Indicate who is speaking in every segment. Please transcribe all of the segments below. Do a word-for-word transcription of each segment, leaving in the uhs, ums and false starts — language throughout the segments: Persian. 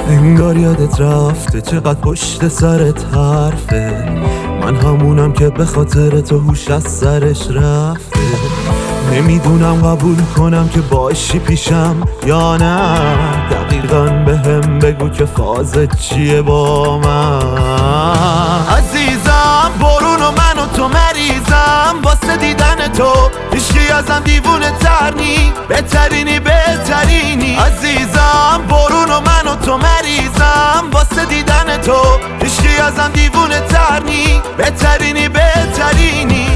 Speaker 1: انگار یادت رفته چقدر پشت سرت حرفه، من همونم که به خاطر تو هوش از سرش رفته. نمیدونم قبول کنم که باشی پیشم یا نه، دقیقاً به هم بگو که فازت چیه با من. عزیزم برون و من و تو مریضم واسه دیدن تو، هیچکی ازم دیوونه تر نی، بهترینی بهترینی. عزیزم برون و من و تو مریضم واسه دیدن تو، هیچکی ازم دیوونه تر نی، بهترینی بهترینی.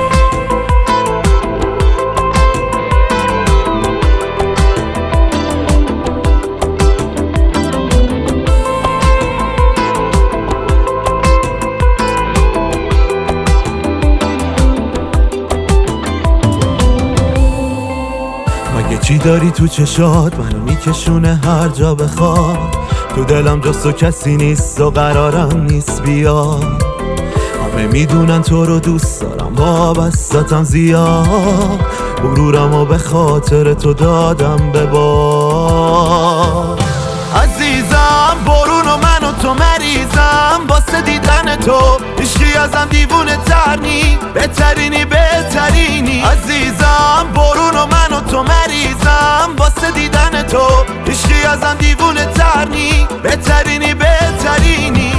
Speaker 1: مگه چی داری تو چشات منو میکشونه هر جا بخواد؟ تو دلم جز تو کسی نیست و قرارم نیست بیاد. همه میدونن تو رو دوست دارم وابستتم زیاد، غرورمو به خاطر تو دادم به باد. عزیزم برون و من و تو مریضم واسه دیدن تو، هیچکی ازم دیوونه تر نی، بهترینی بهترینی. عزیزم برون و من و تو مریضم واسه دیدن تو، هیچکی ازم دیوونه تر نی، بهترینی بهترینی.